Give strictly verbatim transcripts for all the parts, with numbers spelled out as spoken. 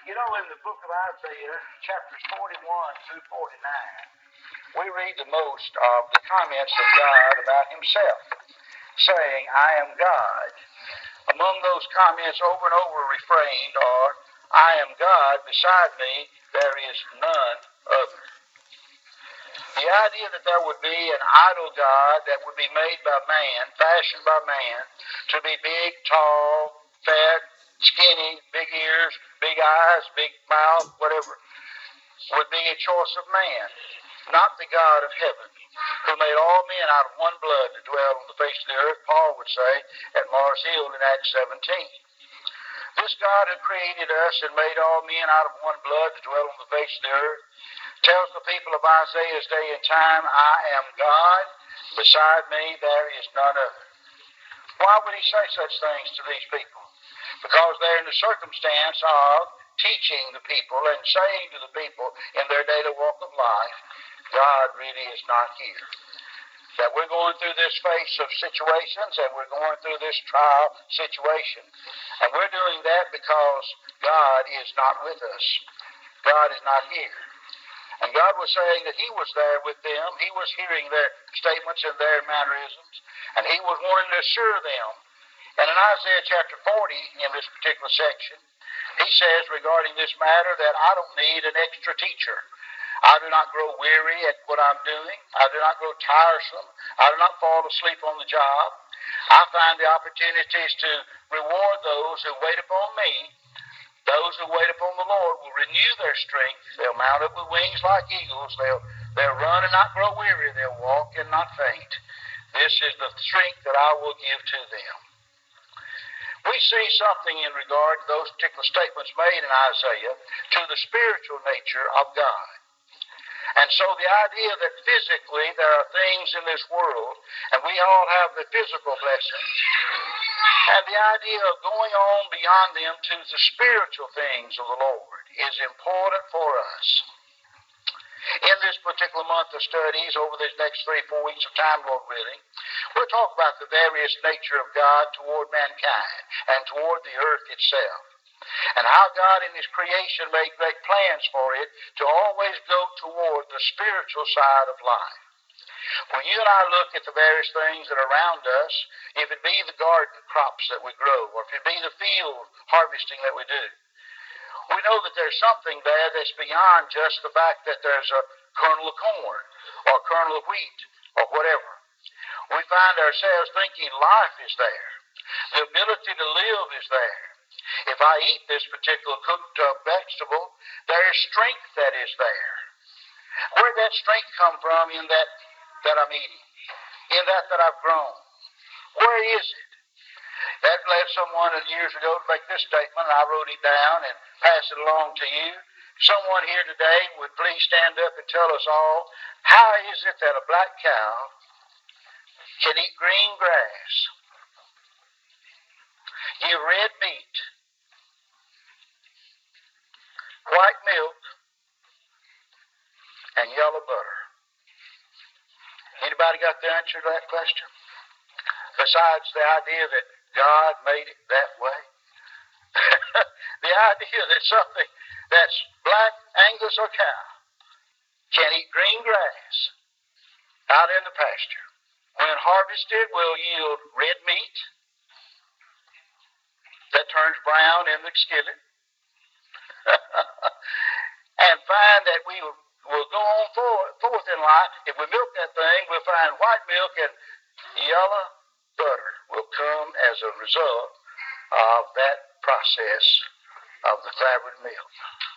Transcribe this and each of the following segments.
You know, in the book of Isaiah, chapters forty-one through forty-nine, we read the most of the comments of God about himself, saying, I am God. Among those comments over and over refrained are, I am God, beside me there is none other. The idea that there would be an idol God that would be made by man, fashioned by man, to be big, tall, fat, skinny, big ears, big eyes, big mouth, whatever, would be a choice of man, not the God of heaven, who made all men out of one blood to dwell on the face of the earth, Paul would say at Mars Hill in Acts seventeen. This God who created us and made all men out of one blood to dwell on the face of the earth tells the people of Isaiah's day and time, I am God, beside me there is none other. Why would he say such things to these people? Because they're in the circumstance of teaching the people and saying to the people in their daily walk of life, God really is not here. That we're going through this phase of situations and we're going through this trial situation. And we're doing that because God is not with us. God is not here. And God was saying that he was there with them. He was hearing their statements and their mannerisms. And he was wanting to assure them. And in Isaiah chapter forty, in this particular section, he says regarding this matter that I don't need an extra teacher. I do not grow weary at what I'm doing. I do not grow tiresome. I do not fall asleep on the job. I find the opportunities to reward those who wait upon me. Those who wait upon the Lord will renew their strength. They'll mount up with wings like eagles. They'll, they'll run and not grow weary. They'll walk and not faint. This is the strength that I will give to them. We see something in regard to those particular statements made in Isaiah to the spiritual nature of God. And so the idea that physically there are things in this world, and we all have the physical blessings, and the idea of going on beyond them to the spiritual things of the Lord is important for us. In this particular month of studies, over these next three, four weeks of time, Lord willing, we'll talk about the various nature of God toward mankind and toward the earth itself. And how God in his creation made great plans for it to always go toward the spiritual side of life. When you and I look at the various things that are around us, if it be the garden crops that we grow, or if it be the field harvesting that we do, we know that there's something there that's beyond just the fact that there's a kernel of corn or a kernel of wheat or whatever. We find ourselves thinking life is there. The ability to live is there. If I eat this particular cooked uh, vegetable, there is strength that is there. Where did that strength come from in that that I'm eating? In that that I've grown? Where is it? That led someone years ago to make this statement, and I wrote it down and pass it along to you. Someone here today would please stand up and tell us all, how is it that a black cow can eat green grass, give red meat, white milk, and yellow butter? Anybody got the answer to that question? Besides the idea that God made it that way? The idea that something that's black, Angus, or cow can eat green grass out in the pasture, when harvested will yield red meat that turns brown in the skillet, and find that we will, will go on forth, forth in life. If we milk that thing, we'll find white milk and yellow butter will come as a result of that process of the flavored milk.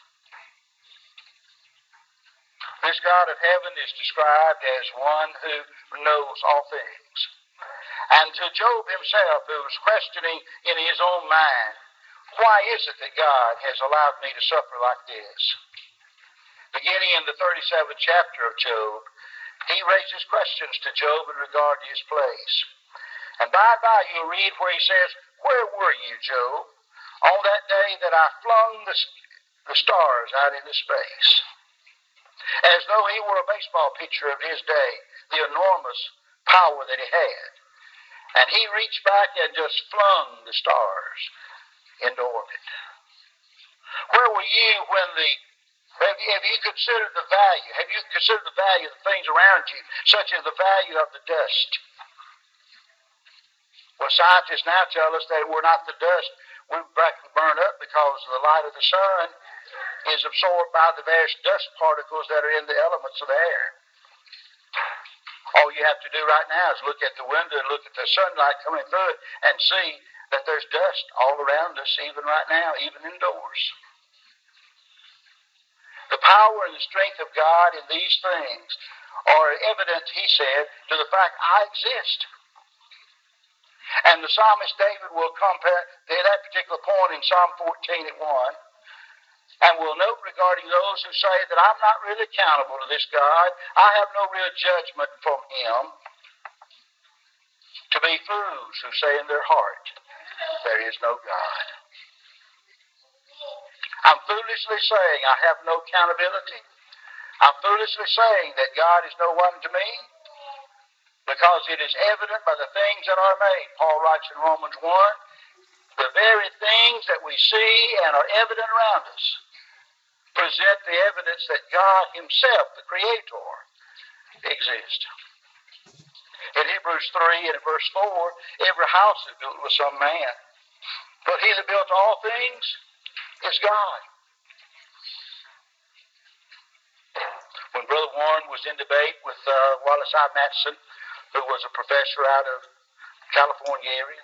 This God of heaven is described as one who knows all things. And to Job himself, who was questioning in his own mind, why is it that God has allowed me to suffer like this? Beginning in the thirty-seventh chapter of Job, he raises questions to Job in regard to his place. And by and by you'll read where he says, where were you, Job, on that day that I flung the, the stars out into space? As though he were a baseball pitcher of his day, the enormous power that he had. And he reached back and just flung the stars into orbit. Where will you when the have you, have you considered the value? Have you considered the value of the things around you, such as the value of the dust? Well, scientists now tell us that we're not the dust. We practically burn up because the light of the sun is absorbed by the various dust particles that are in the elements of the air. All you have to do right now is look at the window and look at the sunlight coming through it and see that there's dust all around us, even right now, even indoors. The power and the strength of God in these things are evident, he said, to the fact I exist. And the psalmist David will compare that particular point in Psalm fourteen at one, and will note regarding those who say that I'm not really accountable to this God, I have no real judgment from him, to be fools who say in their heart, there is no God. I'm foolishly saying I have no accountability. I'm foolishly saying that God is no one to me, because it is evident by the things that are made. Paul writes in Romans one, the very things that we see and are evident around us present the evidence that God himself, the Creator, exists. In Hebrews three and verse four, every house is built with some man, but he that built all things is God. When Brother Warren was in debate with uh, Wallace I. Matson, who was a professor out of California area,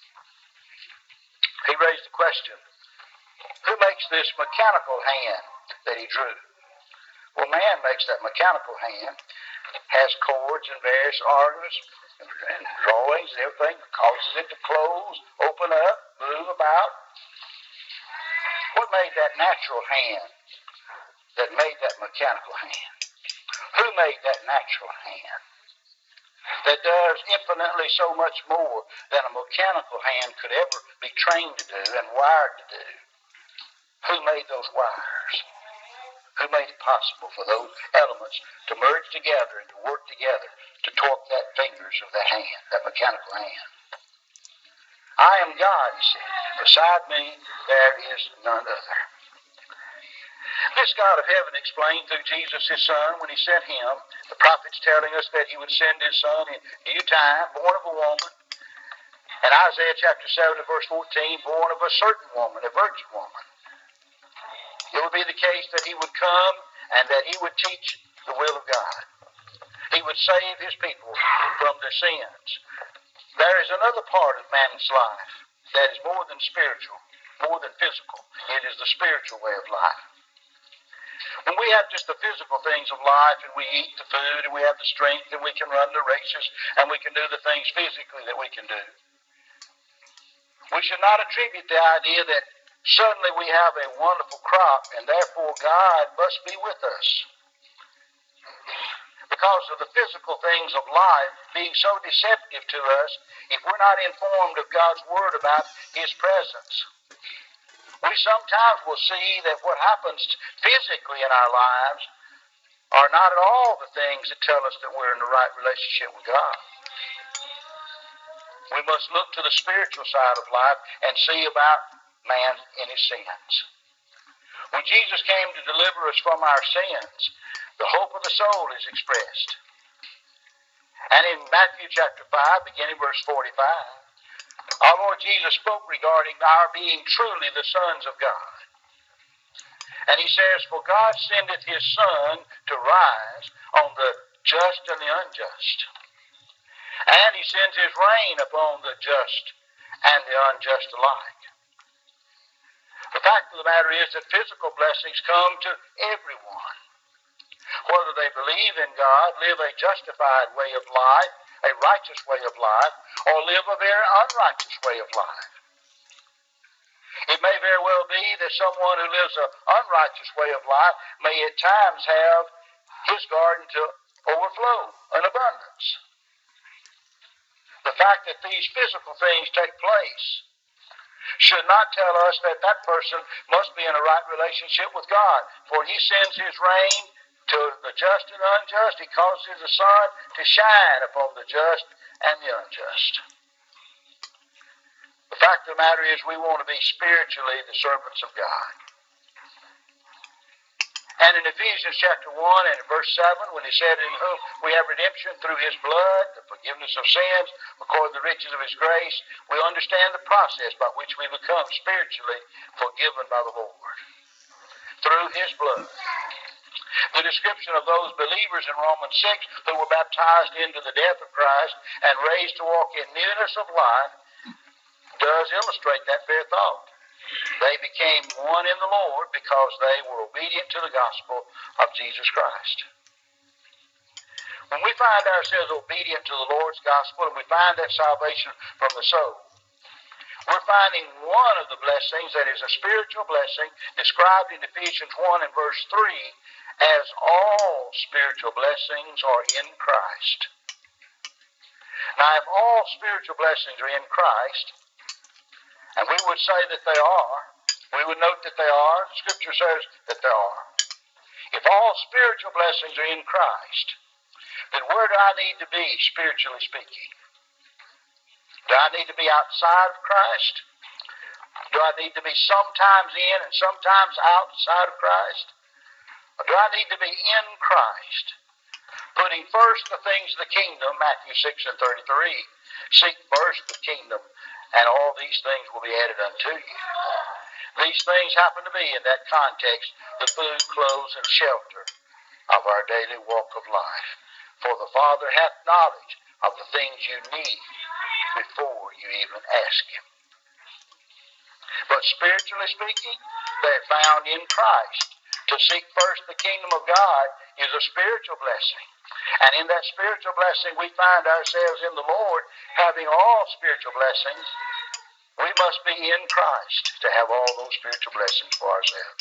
he raised the question, who makes this mechanical hand that he drew? Well, man makes that mechanical hand, has chords and various organs and, and drawings and everything, causes it to close, open up, move about. What made that natural hand that made that mechanical hand? Who made that natural hand that does infinitely so much more than a mechanical hand could ever be trained to do and wired to do? Who made those wires? Who made it possible for those elements to merge together and to work together to torque that fingers of that hand, that mechanical hand? I am God, he said. Beside me, there is none other. This God of heaven explained through Jesus, his Son, when he sent him, the prophets telling us that he would send his Son in due time, born of a woman. And Isaiah chapter seven and verse fourteen, born of a certain woman, a virgin woman. It would be the case that he would come and that he would teach the will of God. He would save his people from their sins. There is another part of man's life that is more than spiritual, more than physical. It is the spiritual way of life. When we have just the physical things of life and we eat the food and we have the strength and we can run the races and we can do the things physically that we can do, we should not attribute the idea that suddenly we have a wonderful crop and therefore God must be with us. Because of the physical things of life being so deceptive to us, if we're not informed of God's Word about his presence, we sometimes will see that what happens physically in our lives are not at all the things that tell us that we're in the right relationship with God. We must look to the spiritual side of life and see about man in his sins. When Jesus came to deliver us from our sins, the hope of the soul is expressed. And in Matthew chapter five, beginning verse forty-five, our Lord Jesus spoke regarding our being truly the sons of God. And he says, for God sendeth his Son to rise on the just and the unjust. And he sends his rain upon the just and the unjust alike. The fact of the matter is that physical blessings come to everyone. Whether they believe in God, live a justified way of life, a righteous way of life, or live a very unrighteous way of life. It may very well be that someone who lives an unrighteous way of life may at times have his garden to overflow, an abundance. The fact that these physical things take place should not tell us that that person must be in a right relationship with God. For he sends his rain to the just and unjust. He causes the sun to shine upon the just and the unjust. The fact of the matter is we want to be spiritually the servants of God. And in Ephesians chapter one and verse seven, when he said, in whom we have redemption through his blood, the forgiveness of sins, according to the riches of his grace, we understand the process by which we become spiritually forgiven by the Lord. Through his blood. The description of those believers in Romans six who were baptized into the death of Christ and raised to walk in newness of life does illustrate that very thought. They became one in the Lord because they were obedient to the gospel of Jesus Christ. When we find ourselves obedient to the Lord's gospel and we find that salvation from the soul, we're finding one of the blessings that is a spiritual blessing described in Ephesians one and verse three as all spiritual blessings are in Christ. Now, if all spiritual blessings are in Christ, and we would say that they are, we would note that they are, Scripture says that they are. If all spiritual blessings are in Christ, then where do I need to be, spiritually speaking? Do I need to be outside of Christ? Do I need to be sometimes in and sometimes outside of Christ? Or do I need to be in Christ? Putting first the things of the kingdom, Matthew six and thirty-three. Seek first the kingdom, and all these things will be added unto you. These things happen to be, in that context, the food, clothes, and shelter of our daily walk of life. For the Father hath knowledge of the things you need before you even ask him. But spiritually speaking, they're found in Christ. To seek first the kingdom of God is a spiritual blessing. And in that spiritual blessing, we find ourselves in the Lord having all spiritual blessings. We must be in Christ to have all those spiritual blessings for ourselves.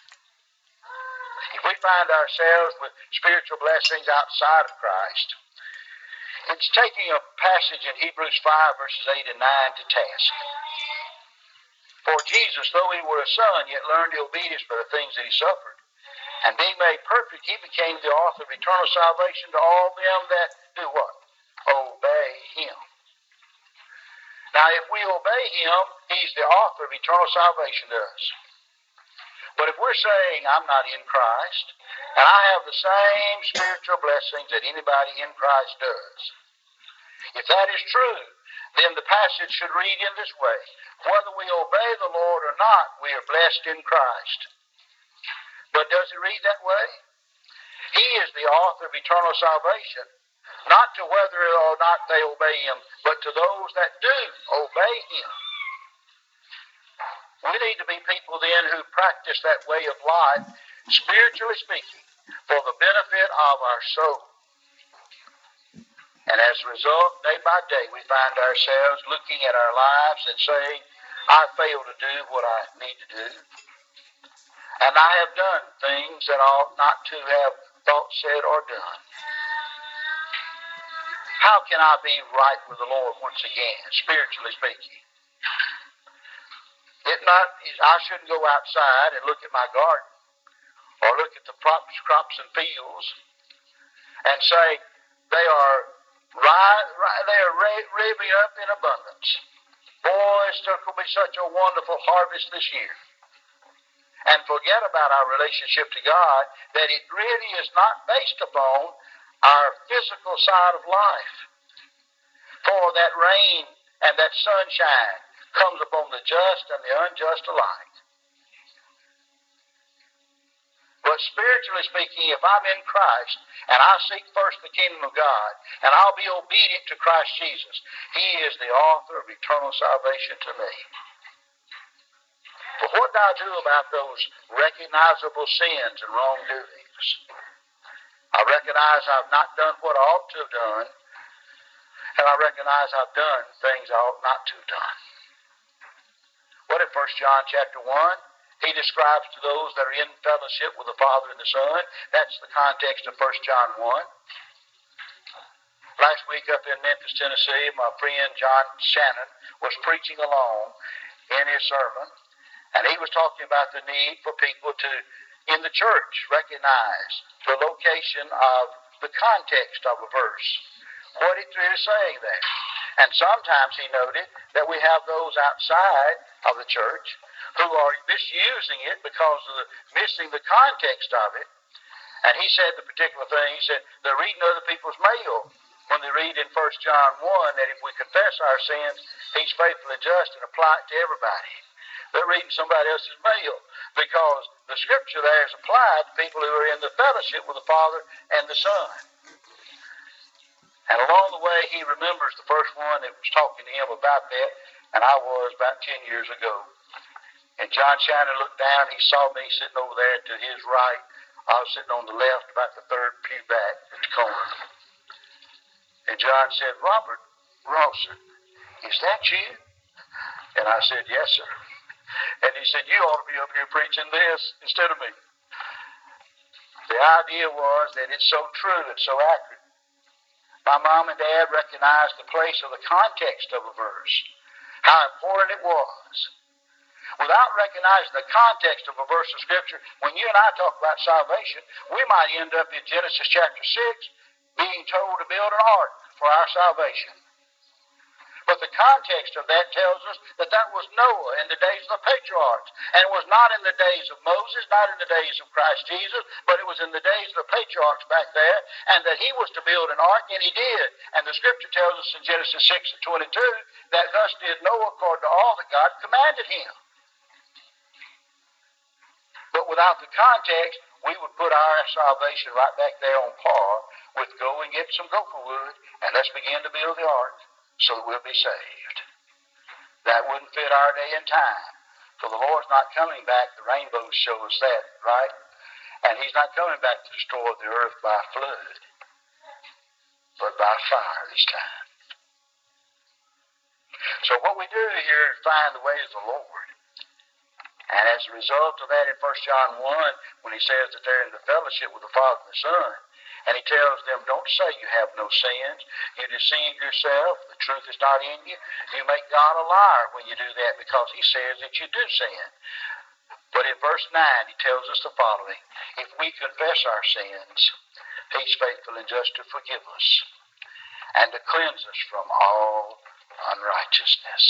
If we find ourselves with spiritual blessings outside of Christ, it's taking a passage in Hebrews five, verses eight and nine to task. For Jesus, though he were a son, yet learned the obedience by the things that he suffered. And being made perfect, he became the author of eternal salvation to all them that do what? Obey him. Now, if we obey him, he's the author of eternal salvation to us. But if we're saying, I'm not in Christ, and I have the same spiritual blessings that anybody in Christ does, if that is true, then the passage should read in this way. Whether we obey the Lord or not, we are blessed in Christ. But does it read that way? He is the author of eternal salvation, not to whether or not they obey him, but to those that do obey him. We need to be people then who practice that way of life, spiritually speaking, for the benefit of our soul. And as a result, day by day, we find ourselves looking at our lives and saying, I fail to do what I need to do. And I have done things that I ought not to have thought, said, or done. How can I be right with the Lord once again, spiritually speaking? It not, I shouldn't go outside and look at my garden or look at the crops, crops and fields and say they are right, right, they are riving up in abundance. Boy, it's going to be such a wonderful harvest this year. And forget about our relationship to God, that it really is not based upon our physical side of life. For that rain and that sunshine comes upon the just and the unjust alike. But spiritually speaking, if I'm in Christ and I seek first the kingdom of God and I'll be obedient to Christ Jesus, he is the author of eternal salvation to me. But what do I do about those recognizable sins and wrongdoings? I recognize I've not done what I ought to have done, and I recognize I've done things I ought not to have done. What in First John chapter one? He describes to those that are in fellowship with the Father and the Son. That's the context of First John one. Last week up in Memphis, Tennessee, my friend John Shannon was preaching along in his sermon, and he was talking about the need for people to, in the church, recognize the location of the context of a verse, what it is saying there. And sometimes he noted that we have those outside of the church who are misusing it because of the, missing the context of it. And he said the particular thing, he said, they're reading other people's mail when they read in First John one that if we confess our sins, he's faithful and just and apply it to everybody. They're reading somebody else's mail because the scripture there is applied to people who are in the fellowship with the Father and the Son. And along the way, he remembers the first one that was talking to him about that, and I was about ten years ago. And John Shannon looked down, he saw me sitting over there to his right. I was sitting on the left, about the third pew back at the corner. And John said, Robert Rawson, is that you? And I said, yes, sir. And he said, you ought to be up here preaching this instead of me. The idea was that it's so true, it's so accurate. My mom and dad recognized the place of the context of a verse, how important it was. Without recognizing the context of a verse of Scripture, when you and I talk about salvation, we might end up in Genesis chapter six being told to build an ark for our salvation. But the context of that tells us that that was Noah in the days of the patriarchs. And it was not in the days of Moses, not in the days of Christ Jesus, but it was in the days of the patriarchs back there, and that he was to build an ark, and he did. And the scripture tells us in Genesis six and twenty-two that thus did Noah according to all that God commanded him. But without the context, we would put our salvation right back there on par with go and get some gopher wood, and let's begin to build the ark, so that we'll be saved. That wouldn't fit our day and time. For the Lord's not coming back. The rainbows show us that, right? And he's not coming back to destroy the earth by flood, but by fire this time. So what we do here is find the ways of the Lord. And as a result of that in First John one, when he says that they're in the fellowship with the Father and the Son, and he tells them, don't say you have no sins. You deceive yourself. The truth is not in you. You make God a liar when you do that, because he says that you do sin. But in verse nine, he tells us the following. If we confess our sins, he's faithful and just to forgive us and to cleanse us from all unrighteousness.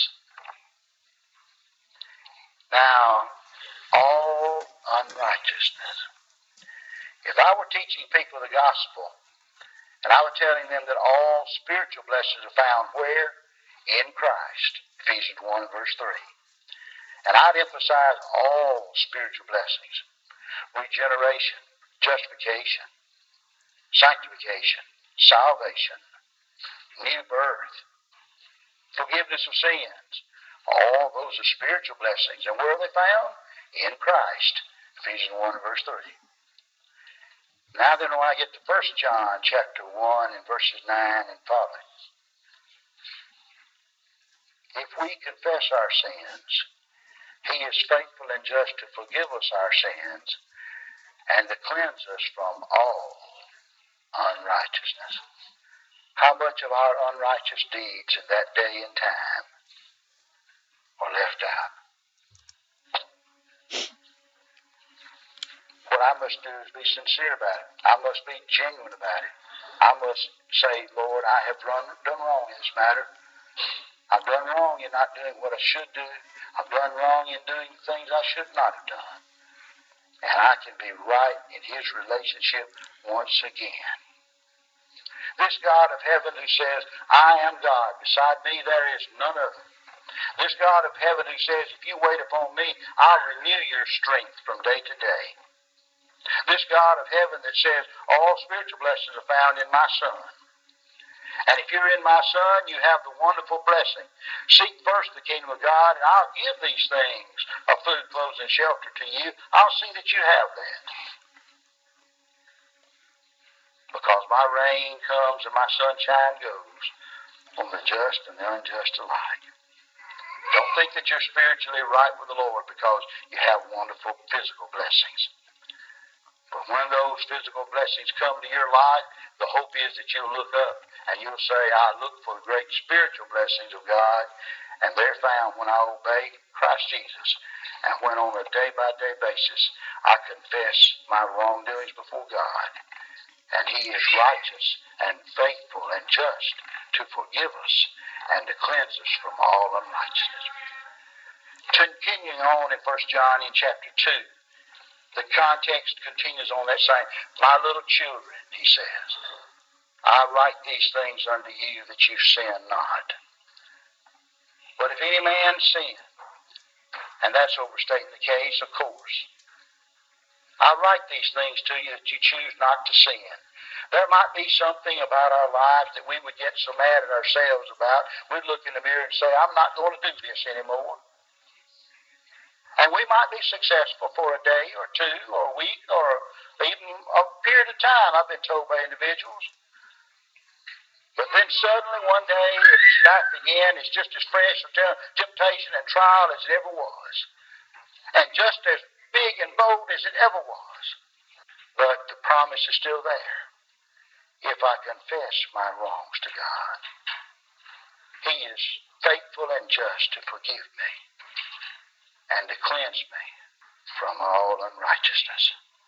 Now, all unrighteousness. If I were teaching people the gospel, and I were telling them that all spiritual blessings are found where? In Christ. Ephesians one verse three. And I'd emphasize all spiritual blessings. Regeneration, justification, sanctification, salvation, new birth, forgiveness of sins. All those are spiritual blessings. And where are they found? In Christ. Ephesians one verse three. Now then, when I get to First John chapter one and verses nine and following. If we confess our sins, he is faithful and just to forgive us our sins and to cleanse us from all unrighteousness. How much of our unrighteous deeds in that day and time are left out? What I must do is be sincere about it. I must be genuine about it. I must say, Lord, I have run, done wrong in this matter. I've done wrong in not doing what I should do. I've done wrong in doing things I should not have done. And I can be right in his relationship once again. This God of heaven who says, I am God. Beside me there is none other. This God of heaven who says, if you wait upon me, I'll renew your strength from day to day. This God of heaven that says all spiritual blessings are found in my Son. And if you're in my Son, you have the wonderful blessing. Seek first the kingdom of God, and I'll give these things of food, clothes, and shelter to you. I'll see that you have that. Because my rain comes and my sunshine goes on the just and the unjust alike. Don't think that you're spiritually right with the Lord because you have wonderful physical blessings. But when those physical blessings come to your life, the hope is that you'll look up and you'll say, I look for the great spiritual blessings of God, and they're found when I obey Christ Jesus. And when on a day-by-day basis I confess my wrongdoings before God, and he is righteous and faithful and just to forgive us and to cleanse us from all unrighteousness. Continuing on in First John in chapter two, the context continues on that same. My little children, he says, I write these things unto you that you sin not. But if any man sin, and that's overstating the case, of course, I write these things to you that you choose not to sin. There might be something about our lives that we would get so mad at ourselves about, we'd look in the mirror and say, I'm not going to do this anymore. And we might be successful for a day or two or a week or even a period of time, I've been told by individuals. But then suddenly one day it's back again, it's just as fresh of temptation and trial as it ever was. And just as big and bold as it ever was. But the promise is still there. If I confess my wrongs to God, he is faithful and just to forgive me and to cleanse me from all unrighteousness.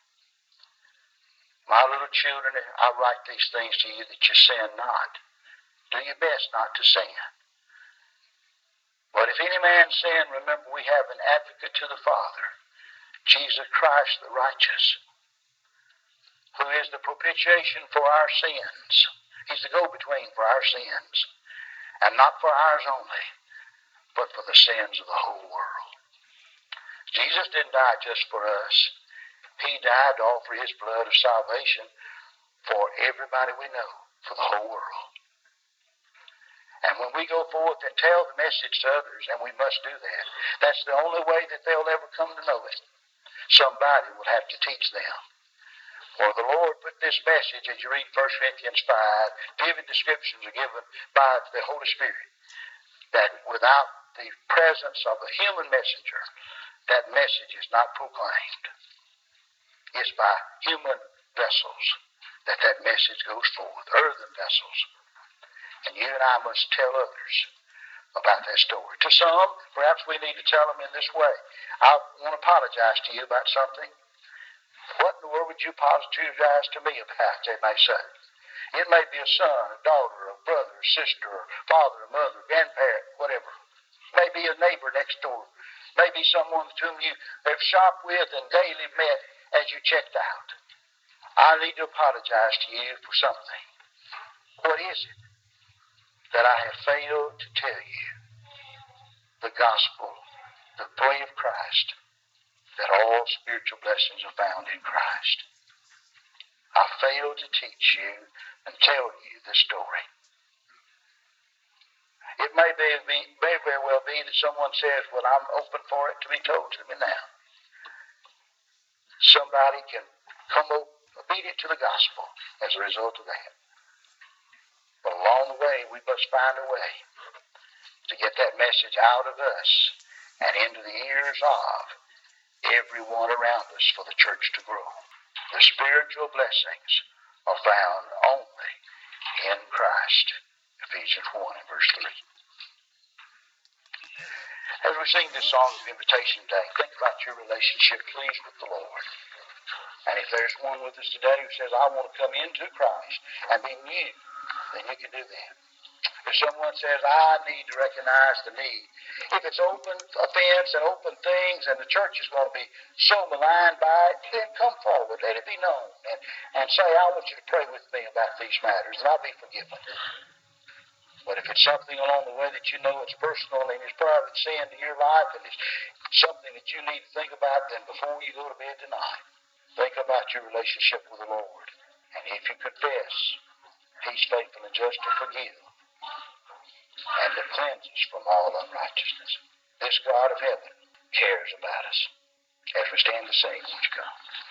My little children, I write these things to you that you sin not. Do your best not to sin. But if any man sin, remember we have an advocate to the Father, Jesus Christ the righteous, who is the propitiation for our sins. He's the go-between for our sins. And not for ours only, but for the sins of the whole world. Jesus didn't die just for us. He died to offer his blood of salvation for everybody we know, for the whole world. And when we go forth and tell the message to others, and we must do that, that's the only way that they'll ever come to know it. Somebody will have to teach them. For the Lord put this message, as you read First Corinthians five, vivid descriptions are given by the Holy Spirit, that without the presence of a human messenger, that message is not proclaimed. It's by human vessels that that message goes forth, earthen vessels. And you and I must tell others about that story. To some, perhaps we need to tell them in this way. I want to apologize to you about something. What in the world would you apologize to me about, they may say. It may be a son, a daughter, a brother, a sister, a father, a mother, grandparent, whatever. Maybe a neighbor next door. Maybe someone with whom you have shopped with and daily met as you checked out. I need to apologize to you for something. What is it? That I have failed to tell you the gospel, the way of Christ, that all spiritual blessings are found in Christ. I failed to teach you and tell you this story. It may, be, may very well be that someone says, well, I'm open for it to be told to me now. Somebody can come obedient to the gospel as a result of that. But along the way, we must find a way to get that message out of us and into the ears of everyone around us for the church to grow. The spiritual blessings are found only in Christ. Ephesians one and verse three. As we sing this song of invitation today, think about your relationship, please, with the Lord. And if there's one with us today who says, I want to come into Christ and be new, then you can do that. If someone says, I need to recognize the need, if it's open offense and open things and the church is going to be so maligned by it, then come forward, let it be known, and, and say, I want you to pray with me about these matters, and I'll be forgiven. But if it's something along the way that you know it's personal and it's private sin to your life and it's something that you need to think about, then before you go to bed tonight, think about your relationship with the Lord. And if you confess, he's faithful and just to forgive and to cleanse us from all unrighteousness. This God of heaven cares about us. As we stand to sing, won't you come?